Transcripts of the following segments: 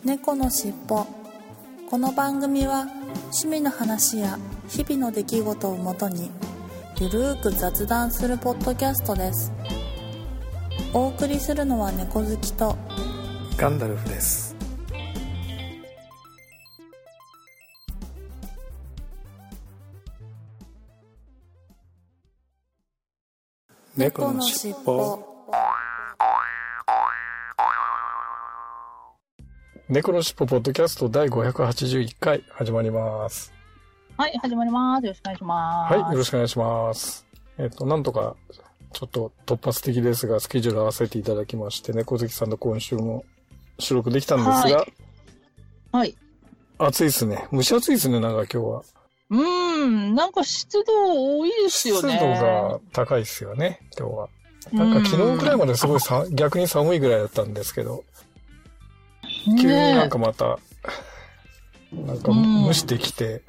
猫のしっぽ。この番組は趣味の話や日々の出来事をもとにゆるーく雑談するポッドキャストです。お送りするのは猫好きとガンダルフです。 猫のしっぽ。 猫のしっぽポッドキャスト第581回始まります。 はい、始まります。よろしくお願いします。 はい、よろしくお願いします。なんとかちょっと突発的ですがスケジュール合わせていただきまして猫好きさんと今週も収録できたんですが、 はい。はい、 暑いですね。蒸し暑いですね。なんか今日は。 なんか湿度多いですよね。 湿度が高いですよね。今日は。なんか昨日くらいまですごい逆に寒いぐらいだったんですけど。急になんかまた、なんか蒸してきて、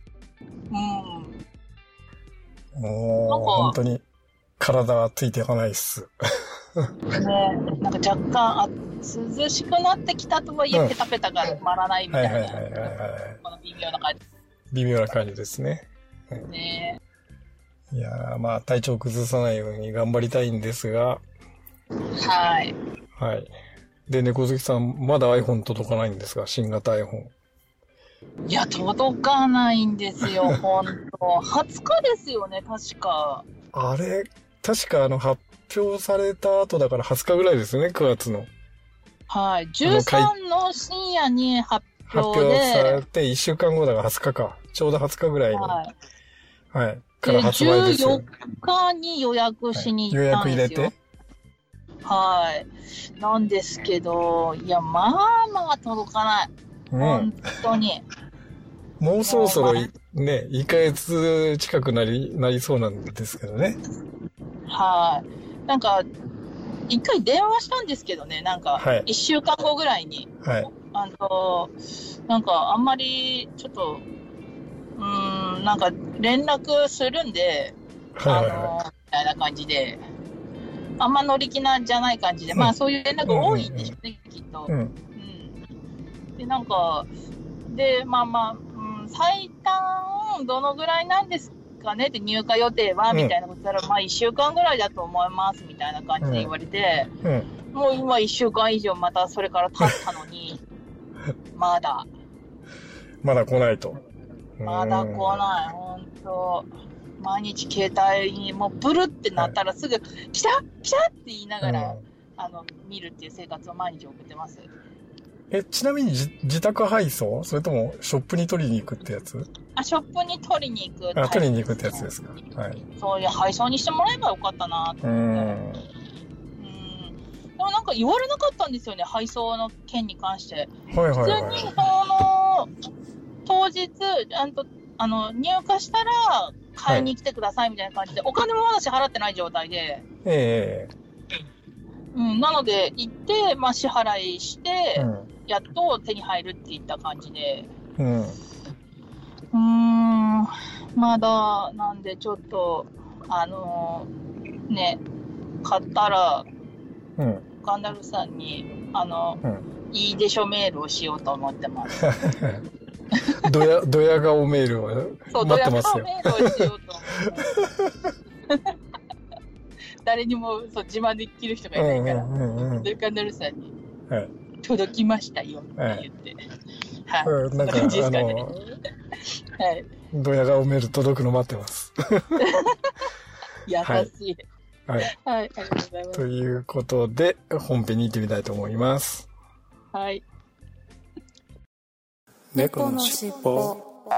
もう本当に体はついていかないっす。 ね、なんか若干涼しくなってきたとはいえペタペタが止まらないみたいな、この微妙な感じ。 微妙な感じですね。 ね。 いやー、まあ体調崩さないように頑張りたいんですが、 はい。 はい。で、猫好きさん、まだ iPhone 届かないんですが、新型 iPhone。 いや、届かないんですよ、ほんと。20日ですよね、確か。 あれ、確か発表された後だから20日ぐらいですよね、9月の。 はい。13の深夜に発表で。 発表されて1週間後だから20日か。ちょうど20日ぐらいに。はい。はい。から発売ですよ。 14日に予約しに行ったんですよ。 予約入れて。 はい。なんですけど、いや、まあ届かない。本当に。 もうそろそろね、1ヶ月近くなりそうなんですけどね。 はい。なんか、一回電話したんですけどね、なんか、1週間後ぐらいに。 はい。 なんか、あんまり、ちょっと、なんか、連絡するんで、みたいな感じで、あんま乗り気なんじゃない感じで、まあそういう連絡多いんでしょうね、きっと。で、なんか、で、最短どのぐらいなんですかねって入荷予定は、みたいなこと言ったら、まあ1週間ぐらいだと思います、みたいな感じで言われて、もう今1週間以上またそれから経ったのに、まだ来ないと。 まだ来ない、ほんと。毎日携帯にもうブルってなったらすぐ、来たって言いながら、見るっていう生活を毎日送ってます。 ちなみに自宅配送それともショップに取りに行くってやつ？ ショップに取りに行く。 取りに行くってやつですか。はい。 そういう配送にしてもらえばよかったなと思って。でもなんか言われなかったんですよね、配送の件に関して。普通に当日、入荷したら買いに来てくださいみたいな感じで、お金もまだ支払ってない状態で。なので、行って、支払いして、やっと手に入るっていった感じで。まだ、なんでちょっと、買ったら、ガンダルさんに、いいでしょメールをしようと思ってます。 ドヤ顔メールを待ってますよ。 ドヤ顔メールをしようと思って。誰にも自慢できる人がいないから、ガンダルさんに、届きましたよって言って。はい。なんか、ですかね。はい。 ドヤ顔メール届くの待ってます。 優しい。はい。ありがとうございます。 ということで、本編に行ってみたいと思います。 はい。 猫のしっぽ。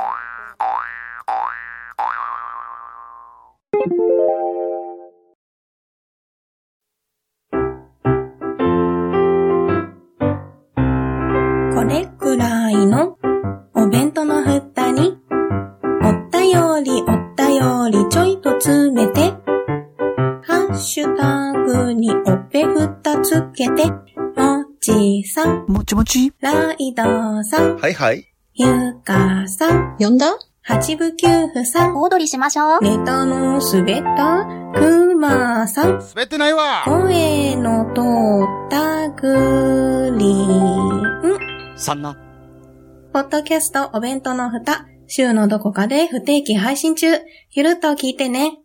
これくらいのお弁当の蓋におったよりちょいと詰めてハッシュタグにおっぺふたつけてもちさんもちもちライドさんはいはいゆかさん呼んだ八部九夫さん大踊りしましょうネタの滑ったくまさん滑ってないわ声の通ったグリーン 3 ポッドキャストお弁当の蓋、週のどこかで不定期配信中。ゆるっと聞いてね。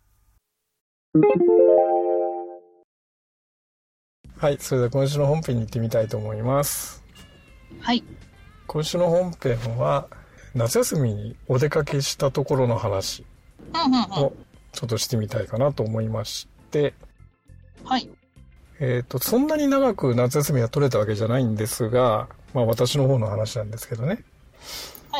はい、それでは今週の本編に行ってみたいと思います。 はい。 今週の本編は、夏休みにお出かけしたところの話をちょっとしてみたいかなと思いまして、 はい。 そんなに長く夏休みが取れたわけじゃないんですが、まあ私の方の話なんですけどね。 はい。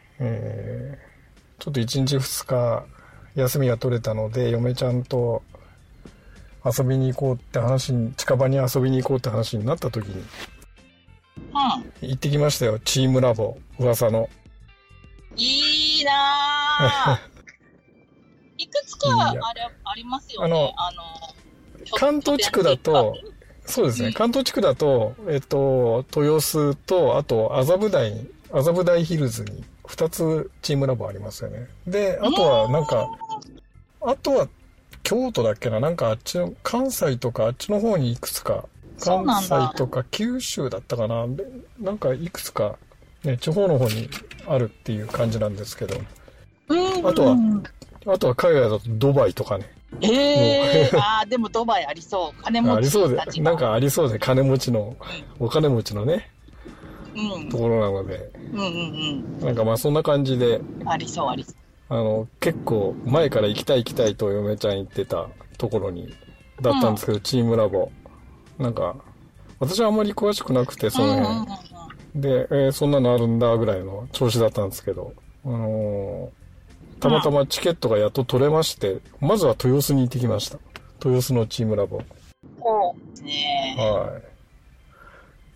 ちょっと1日2日休みが取れたので、嫁ちゃんと遊びに行こうって話に、近場に遊びに行こうって話になった時に、行ってきましたよ、チームラボ、噂の。 いいなぁ。いくつかありますよね。 関東地区だと、そうですね、関東地区だと、豊洲と、あと麻布台ヒルズに2つチームラボありますよね。で、あとは京都だっけな、なんかあっちの、関西とかあっちの方にいくつか、関西とか九州だったかな、なんかいくつか、ね、地方の方にあるっていう感じなんですけど、あとは海外だとドバイとかね。 でもドバイありそう。金持ちありそうで、 たちがなんかありそうで、お金持ちのね、ところなので、なんかまあそんな感じで、 ありそう。 結構前から行きたいと嫁ちゃん言ってたところだったんですけど、チームラボ。なんか、私はあんまり詳しくなくて、その辺。で、そんなのあるんだぐらいの調子だったんですけど、たまたまチケットがやっと取れまして、まずは豊洲に行ってきました。豊洲のチームラボ。はい。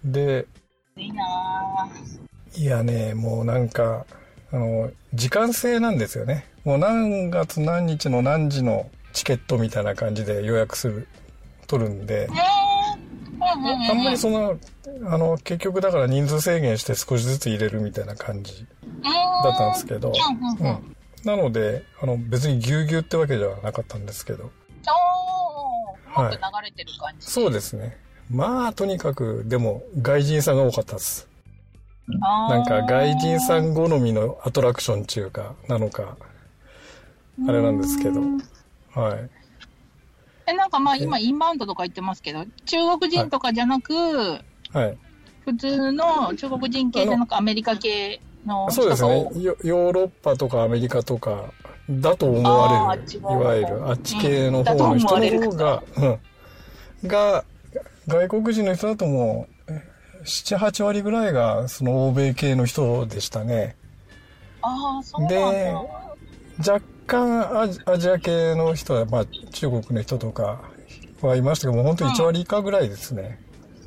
で、 いいないやね、もうなんか、時間制なんですよね。もう何月何日の何時のチケットみたいな感じで予約取るんで、あんまり結局だから人数制限して少しずつ入れるみたいな感じだったんですけど、なので、別にぎゅうぎゅうってわけではなかったんですけど。 うまく流れてる感じ、 そうですね。まあ、とにかく、でも、外人さんが多かったです。なんか、外人さん好みのアトラクションっていうか、なのか、あれなんですけど。はい。 なんかまあ、今、インバウンドとか言ってますけど、中国人とかじゃなく、 はい。 普通の中国人系でなんかアメリカ系の人がそうですね。ヨーロッパとかアメリカとかだと思われる。いわゆるあっち系の方の人の方が、外国人の人だともう、7、8割ぐらいがその欧米系の人でしたね。 そうなんだ。 で、若干アジア系の人は、まあ中国の人とかはいましたけども、本当に1割以下ぐらいですね。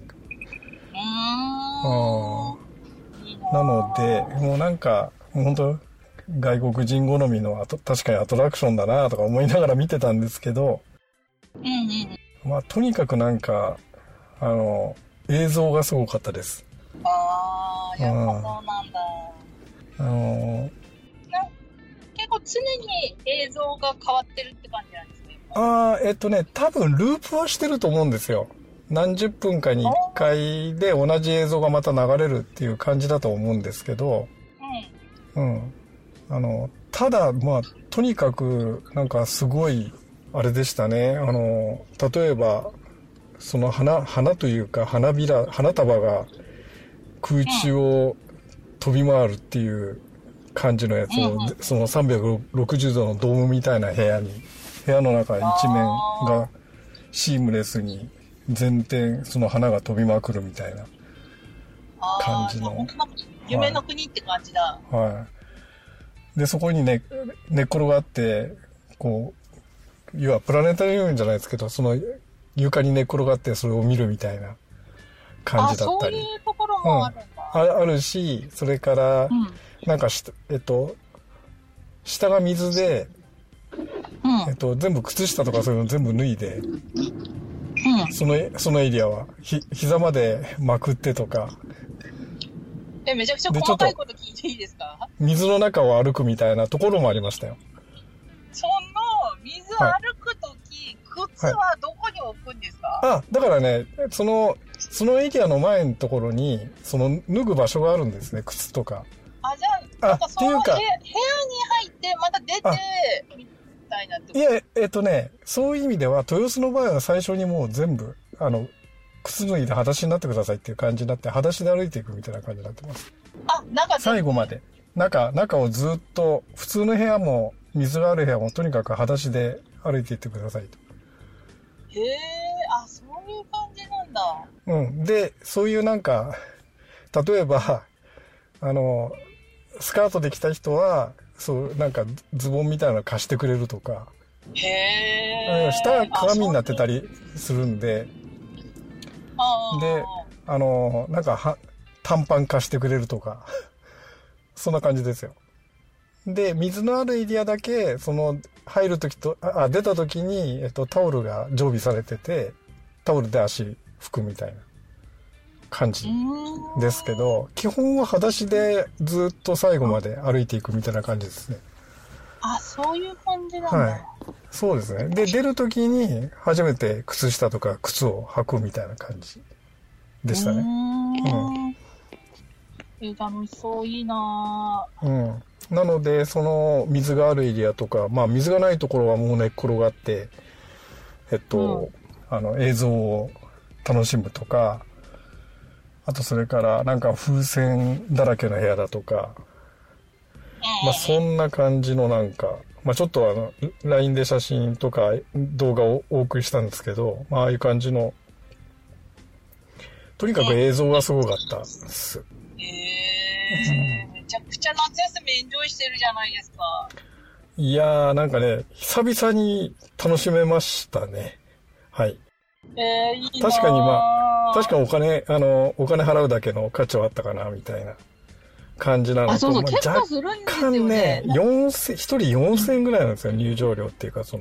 なので、もうなんか、本当外国人好みの確かにアトラクションだなとか思いながら見てたんですけど、まあとにかくなんか、映像がすごかったです。 やっぱそうなんだ。結構常に映像が変わってるって感じなんですね。 多分ループはしてると思うんですよ。何十分かに1回で同じ映像がまた流れるっていう感じだと思うんですけど、ただ、まあ、とにかく、なんかすごい、あれでしたね。例えば、その花というか、花束が空中を飛び回るっていう感じのやつを、その360度のドームみたいな部屋の中一面がシームレスに全天その花が飛びまくるみたいな感じの。 夢の国って感じだ。 はい。で、そこに寝っ転がって、こう、要はプラネタリウムじゃないですけど、その床に寝っ転がってそれを見るみたいな感じだったり。 そういうところもあるんだ。 あるし、それから、なんか下が水で、全部靴下とかそういうの全部脱いで、そのエリアは膝までまくってとか。 めちゃくちゃ細かいこと聞いていいですか？ 水の中を歩くみたいなところもありましたよ。 その水歩くとき、靴はどこに置くんですか？ だからね、 そのエリアの前のところに、その脱ぐ場所があるんですね、靴とか。 あ、じゃあ、なんかその部屋に入って、また出て、みたいなってこと？ いや、そういう意味では、豊洲の場合は最初にもう全部、靴脱いで裸足になってくださいっていう感じになって、裸足で歩いていくみたいな感じになってます。 あ、 最後まで。中をずっと、普通の部屋も、水がある部屋もとにかく裸足で歩いていってくださいと。 へえ、あ、そういう感じなんだ。 うん。で、そういうなんか、例えば、スカートで着た人は、そう、なんかズボンみたいなの貸してくれるとか。 へえ。 下が鏡になってたりするんで、で、なんか短パン貸してくれるとか、そんな感じですよ。で、水のあるエリアだけ、入るときと、出たときに、タオルが常備されてて、タオルで足拭くみたいな感じですけど、基本は裸足でずっと最後まで歩いていくみたいな感じですね。 あ、そういう感じなんだ。 はい。そうですね。で、出るときに初めて靴下とか靴を履くみたいな感じでしたね。 楽しそう、いいなぁ。 うん。なので、その水があるエリアとか、まあ水がないところはもう寝っ転がって、映像を楽しむとか、あとそれからなんか風船だらけの部屋だとか、まあそんな感じのなんか、まあちょっとLINE で写真とか動画をお送りしたんですけど、まあああいう感じの、とにかく映像がすごかったです。 めちゃくちゃ夏休みエンジョイしてるじゃないですか。 いやー、なんかね、久々に楽しめましたね。はい。 いいな。 確かにお金払うだけの価値はあったかな、みたいな感じなのと。 そうそう、結構するんですよね。 一人4000円ぐらいなんですよ、入場料っていうか、結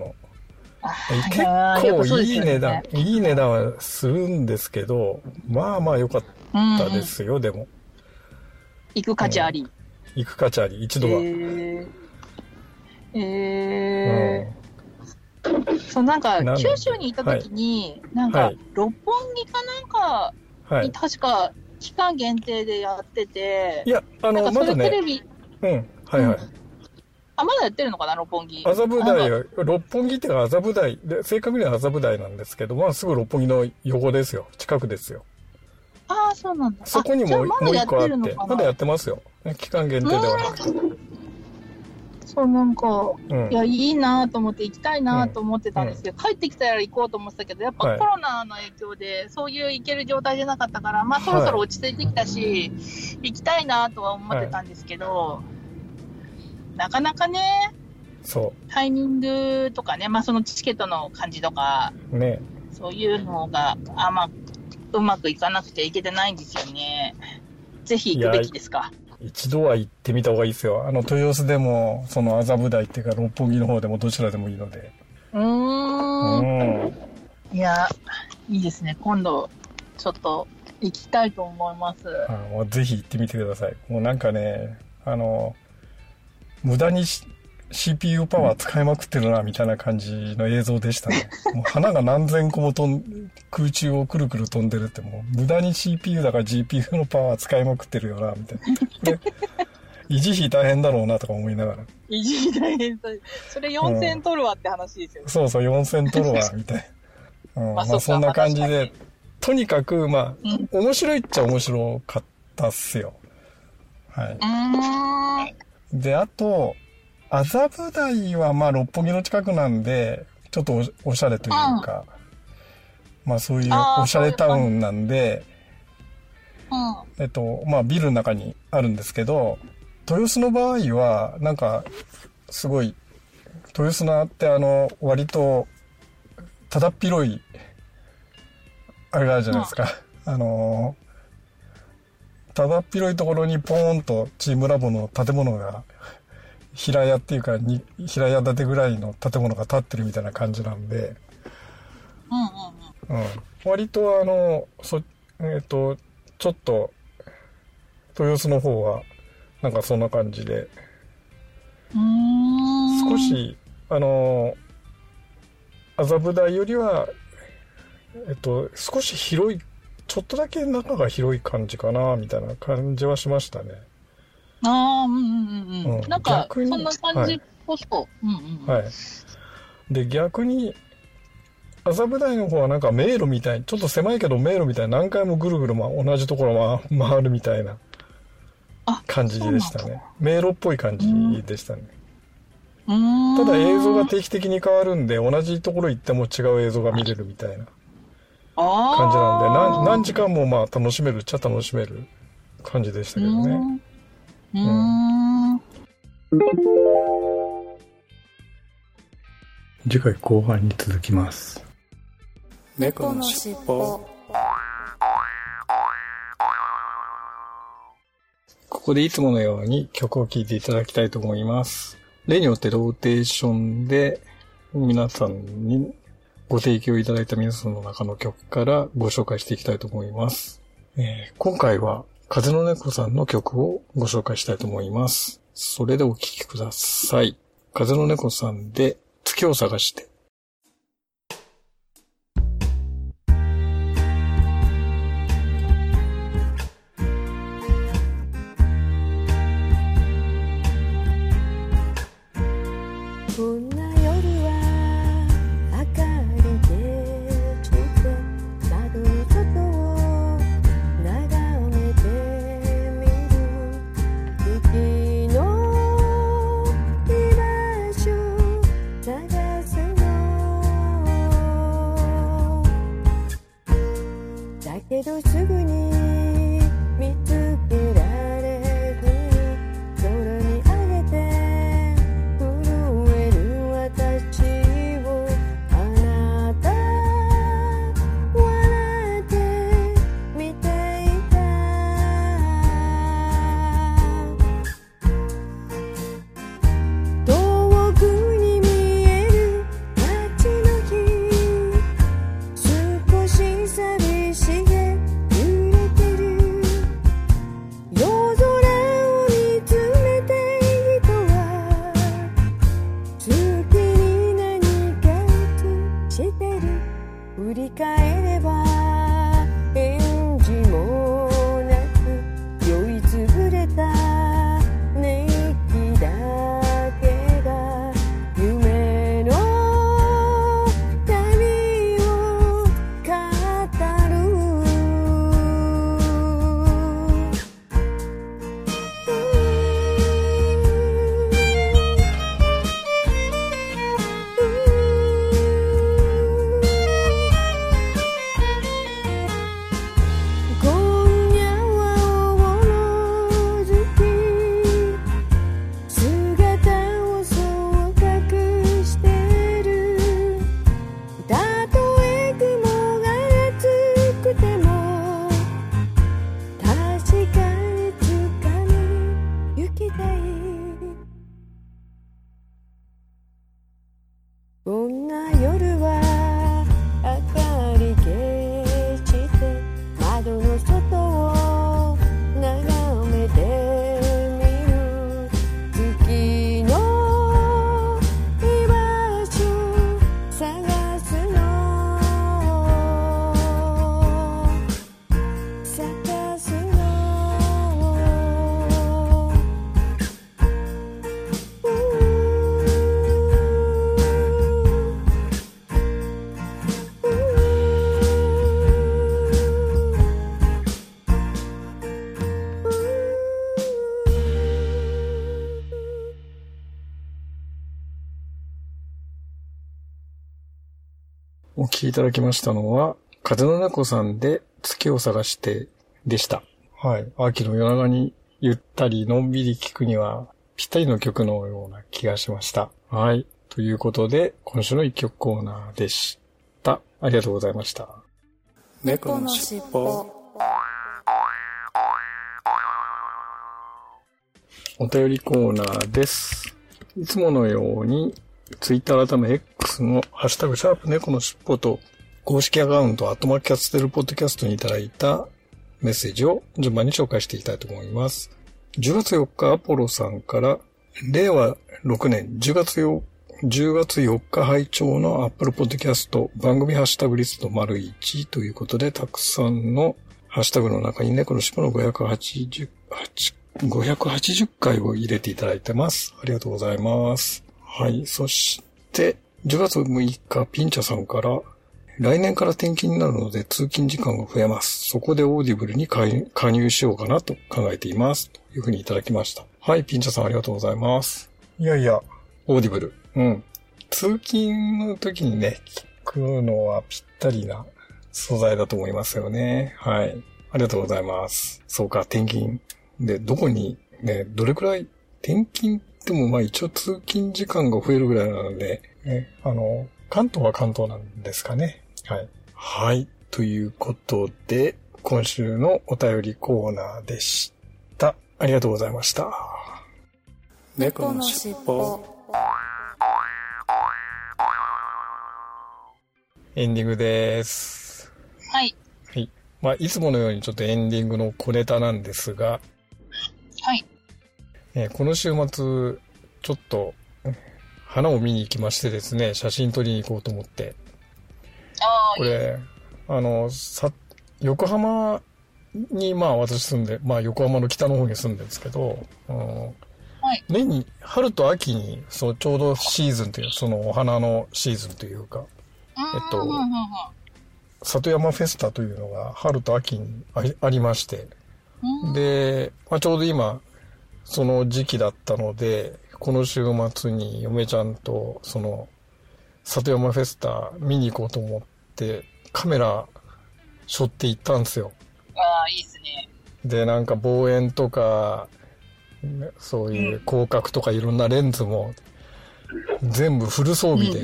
構いい値段はするんですけど、まあまあ良かったですよ、でも。 行く価値あり。 行く価値あり、一度は。 そう、なんか、九州に行った時に、なんか、六本木かなんかに確か、期間限定でやってて、 いや、まだね、 テレビ、 はいはい。 まだやってるのかな、六本木。 麻布台、六本木っていうか麻布台、正確には麻布台なんですけど、まあすぐ六本木の横ですよ。近くですよ。 ああ、そうなんだ。 そこにもう一個あって、まだやってますよ。期間限定ではなくて。 そう、なんか、いや、いいなと思って行きたいなと思ってたんですけど、帰ってきたら行こうと思ってたけど、やっぱコロナの影響で、そういう行ける状態じゃなかったから、まあそろそろ落ち着いてきたし、行きたいなとは思ってたんですけど、なかなかね、タイミングとかね、まあそのチケットの感じとか、 ね、 そういうのがうまくいかなくて行けてないんですよね。ぜひ行くべきですか？ 一度は行ってみた方がいいですよ。豊洲でも、その麻布台っていうか六本木の方でもどちらでもいいので。 いや、いいですね。今度、ちょっと行きたいと思います。 もうぜひ行ってみてください。もうなんかね、無駄にCPU パワー使いまくってるな、みたいな感じの映像でしたね。もう花が何千個も空中をくるくる飛んでるって、もう無駄に CPU だから GPU のパワー使いまくってるよな、みたいな。維持費大変だろうな、とか思いながら。 維持費大変それ4000取るわって話ですよね。 そうそう、4000取るわ、みたいな。まあそんな感じで、とにかく、まあ、面白いっちゃ面白かったっすよ。はい。で、あと、麻布台はまあ六本木の近くなんで、ちょっとおしゃれというか、まあそういうおしゃれタウンなんで、まあビルの中にあるんですけど、豊洲の場合は、なんか、すごい、豊洲のって割と、ただっ広い、あれがあるじゃないですか。ただっ広いところにポーンとチームラボの建物が、平屋っていうか平屋建てぐらいの建物が建ってるみたいな感じなんで、割とちょっと豊洲の方はなんかそんな感じで、少し麻布台よりは少し広ちょっとだけ中が広い感じかな、みたいな感じはしましたね。 ああ、うんうんうん。なんか、そんな感じっぽそう。はい、うんうん。はい。 で、逆に、麻布台の方はなんか迷路みたい、ちょっと狭いけど迷路みたいな何回もぐるぐる、同じところ回るみたいな感じでしたね。迷路っぽい感じでしたね。ただ映像が定期的に変わるんで、同じところ行っても違う映像が見れるみたいな感じなんで、何時間も楽しめるっちゃ楽しめる感じでしたけどね。次回後半に続きます。 猫のしっぽ。 ここでいつものように曲を聴いていただきたいと思います。例によってローテーションで皆さんにご提供いただいた皆さんの中の曲からご紹介していきたいと思います。今回は風の猫さんの曲をご紹介したいと思います。それでお聴きください。風の猫さんで月を探して。 こんな夜は明かりでつけ窓の外を眺めてみる月の居場所探すのだけどすぐに見つけられずに空に上げて振り返れば返事もなく酔いつぶれた寝息だけが夢の旅を語るこんな夜は明かり消して窓の外を眺めてみる月の居場所探すのお聴きいただきましたのは、風の猫さんで月を探してでした。はい。秋の夜長にゆったりのんびり聴くにはぴったりの曲のような気がしました。はい。ということで、今週の一曲コーナーでした。ありがとうございました。 猫のしっぽ。 お便りコーナーです。いつものように、ツイッター改め X のハッシュタグシャープ猫のしっぽと公式アカウントキャステルポッドキャストにいただいたメッセージを順番に紹介していきたいと思います。10月4日アポロさんから令和6年10月4日拝聴の Apple Podcast 番組ハッシュタグリスト ① ということでたくさんのハッシュタグの中に猫のしっぽの580回を入れていただいてます。ありがとうございます。はい。そして、10月6日、ピンチャさんから、来年から転勤になるので通勤時間が増えます。そこでオーディブルに加入しようかなと考えています。というふうにいただきました。はい、ピンチャさんありがとうございます。いやいや、オーディブル。うん。通勤の時にね、聞くのはぴったりな素材だと思いますよね。はい。ありがとうございます。そうか、転勤。で、どこに、ね、どれくらい、転勤ってもまあ一応通勤時間が増えるぐらいなので、ね、関東は関東なんですかね。はい。はい。ということで、今週のお便りコーナーでした。ありがとうございました。猫のしっぽ。エンディングです。 はい。 はい。まあ、いつものようにちょっとエンディングの小ネタなんですが、 はい。 この週末、ちょっと、花を見に行きましてですね、写真撮りに行こうと思って。これ、横浜に、まあ私住んで、まあ横浜の北の方に住んでるんですけど、 はい、 年に、春と秋に、そう、ちょうどシーズンという、そのお花のシーズンというか、里山フェスタというのが春と秋にありまして、で、まあちょうど今、その時期だったので、この週末に嫁ちゃんと、その、里山フェスタ見に行こうと思って、カメラ背負って行ったんですよ。 ああ、いいっすね。 で、なんか望遠とか、そういう広角とかいろんなレンズも、全部フル装備で、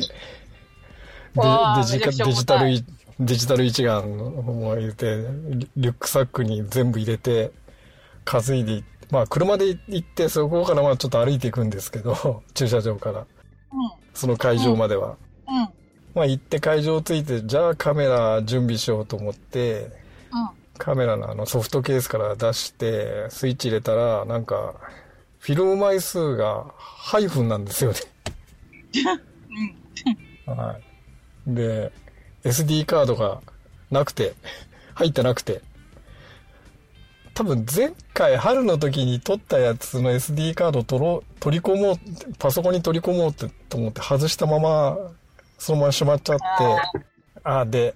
デジタル一眼も入れて、リュックサックに全部入れて、担いで、まあ車で行って、そこからまあちょっと歩いていくんですけど、駐車場から。その会場までは。まあ行って会場着いて、じゃあカメラ準備しようと思って、カメラのソフトケースから出して、スイッチ入れたら、なんか、フィルム枚数がハイフンなんですよね。はい。で、SD カードがなくて、入ってなくて、多分前回春の時に撮ったやつの SD カードを取り込もう、パソコンに取り込もうってと思って外したまま、そのまましまっちゃって、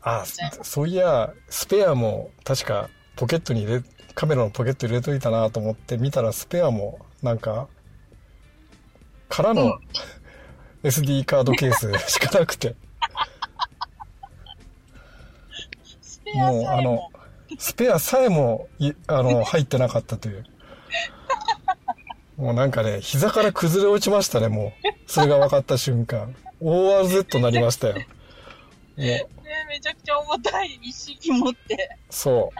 そういや、スペアも確かカメラのポケット入れといたなと思って見たらスペアもなんか、空の SD カードケースしかなくて。もうスペアさえも、入ってなかったという。もうなんかね、膝から崩れ落ちましたね、もう。それが分かった瞬間。ORZ になりましたよ。 めちゃくちゃ重たい、一式持って。 そう。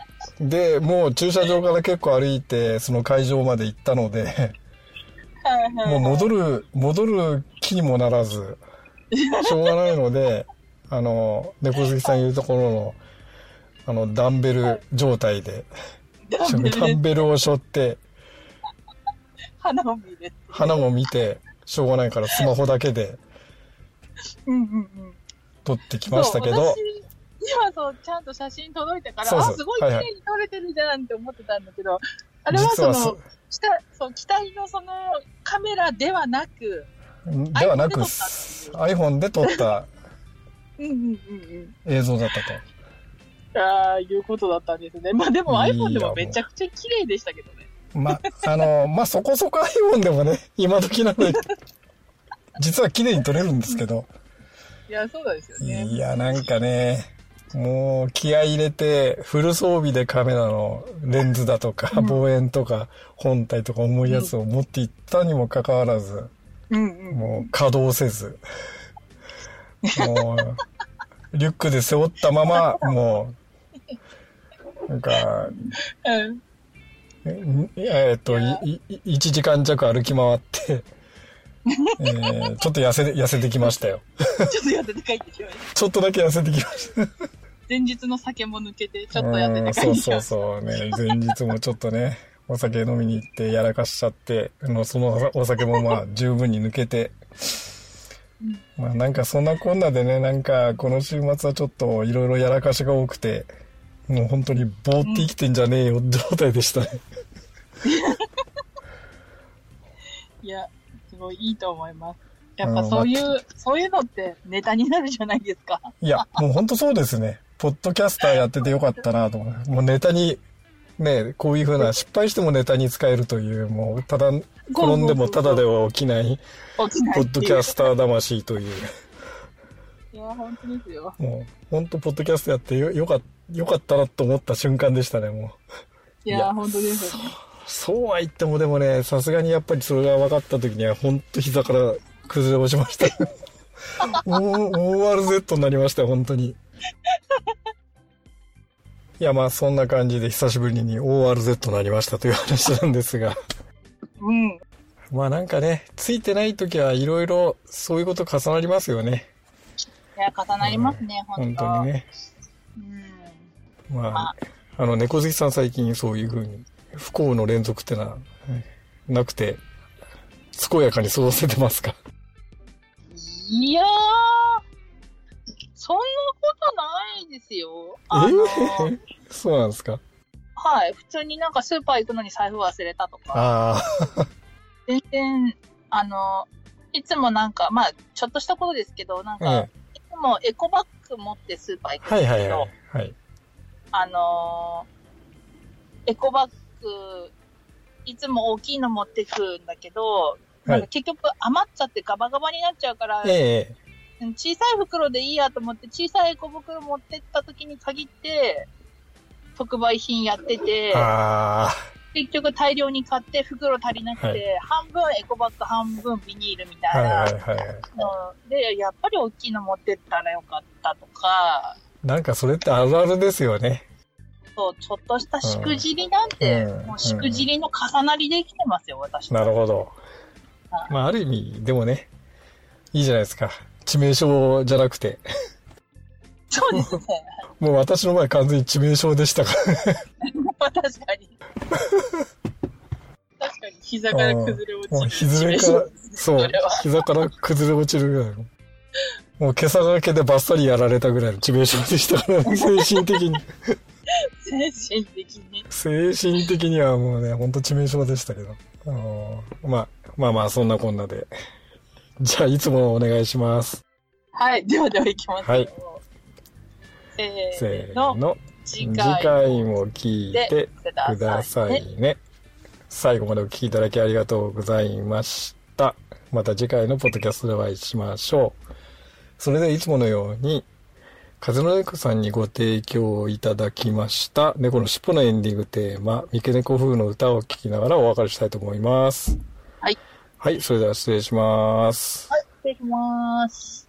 で、もう駐車場から結構歩いて、その会場まで行ったので、もう戻る気にもならず、しょうがないので、猫好きさん言うところの、ダンベル状態で、ダンベルを背負って、花も見て、しょうがないからスマホだけで、撮ってきましたけど、 今ちゃんと写真届いてから、すごい綺麗に撮れてるじゃんって思ってたんだけど、あれは機体のそのカメラではなく、 iPhone で撮った映像だったと。 ああ、いうことだったんですね。まあでも iPhone でもめちゃくちゃ綺麗でしたけどね。 まあそこそこ iPhone でもね、今時なので、実は綺麗に撮れるんですけど。 いや、そうですよね。 いや、なんかね、もう気合い入れて、フル装備でカメラのレンズだとか、望遠とか、本体とか重いやつを持っていったにもかかわらず、もう稼働せず、もう、リュックで背負ったまま、もう、なんか、1時間弱歩き回って、ちょっと痩せてきましたよ。 ちょっと痩せて帰ってきました。 ちょっとだけ痩せてきました。 前日の酒も抜けて、ちょっと痩せて帰ってきました。 そうね。前日もちょっとね、お酒飲みに行ってやらかしちゃって、そのお酒もまあ十分に抜けて、まあなんかそんなこんなでね、なんかこの週末はちょっといろいろやらかしが多くて、 もう本当にぼーって生きてんじゃねえよ状態でしたね。 いや、すごいいいと思います。やっぱそういうのってネタになるじゃないですか。 いや、もう本当そうですね。ポッドキャスターやっててよかったなと思う。もうネタに、ね、こういう風な失敗してもネタに使えるという、もうただ、転んでもただでは起きない、ポッドキャスター魂という。 いや、本当ですよ。 もう、本当ポッドキャストやってよかったなと思った瞬間でしたね、もう。 いや、本当ですよね。 そうは言ってもでもね、さすがにやっぱりそれが分かった時には、本当膝から崩れ落ちました。ORZ になりましたよ、本当に。いや、まあそんな感じで久しぶりに ORZ になりましたという話なんですが。 うん。 まあなんかね、ついてない時はいろいろそういうこと重なりますよね。 いや、重なりますね、本当にね。うん。まあ、猫好きさん最近そういう風に不幸の連続ってのはなくて、健やかに過ごせてますか？ いやー、そんなことないですよ。 そうなんですか？ はい。普通になんかスーパー行くのに財布忘れたとか。全然、いつもなんか、まあ、ちょっとしたことですけど、なんか、いつもエコバッグ持ってスーパー行くんですけど、エコバッグ、いつも大きいの持ってくんだけど、なんか結局余っちゃってガバガバになっちゃうから、小さい袋でいいやと思って小さいエコ袋持ってった時に限って特売品やってて、結局大量に買って袋足りなくて、半分エコバッグ半分ビニールみたいな、でやっぱり大きいの持ってったらよかったとか、 なんかそれってあるあるですよね。 そう、ちょっとしたしくじりなんて、もうしくじりの重なりで生きてますよ、私。 なるほど。まあある意味でもね、いいじゃないですか。致命傷じゃなくて。 そうですね。 もう私の前完全に致命傷でしたからね。 確かに。確かに膝から崩れ落ちる。 もう膝から崩れ落ちるぐらいの。もう今朝がけでバッサリやられたぐらいの致命傷でしたからね、精神的に。精神的にはもうね、ほんと致命傷でしたけど。まあ、そんなこんなで。じゃあ、いつもお願いします。 はい、では行きます。はい。 せーの。次回も聞いてくださいね。最後までお聞きいただきありがとうございました。また次回のポッドキャストでお会いしましょう。それではいつものように、風の猫さんにご提供いただきました猫のしっぽのエンディングテーマ、三毛猫風の歌を聴きながらお別れしたいと思います。はい。はい、それでは失礼します。 はい、失礼します。